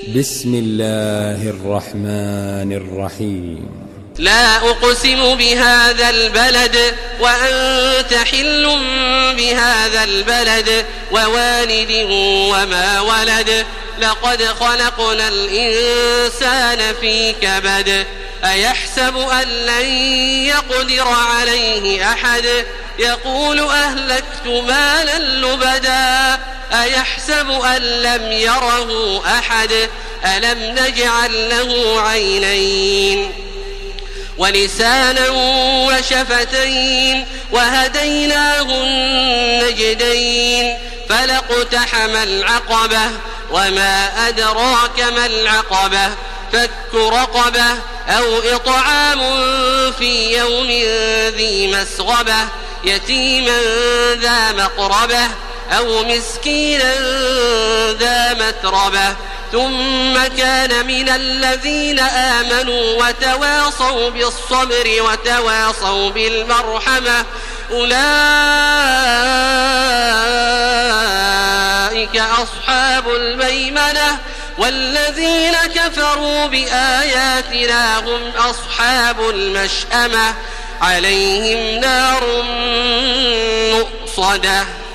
بسم الله الرحمن الرحيم. لا أقسم بهذا البلد وأنت حل بهذا البلد ووالد وما ولد لقد خلقنا الإنسان في كبد أيحسب أن لن يقدر عليه أحد يقول أهلكت مالا لبدا أيحسب أن لم يره أحد ألم نجعل له عينين ولسانا وشفتين وهديناه النجدين فلاقتحم العقبة وما أدراك ما العقبة فك رقبة أو إطعام في يوم ذي مسغبة يتيما ذا مقربة أو مسكينا ذا متربة ثم كان من الذين آمنوا وتواصوا بالصبر وتواصوا بالمرحمة أولئك أصحاب الميمنة والذين كفروا بآياتنا هم أصحاب المشأمة عليهم نار مؤصدة.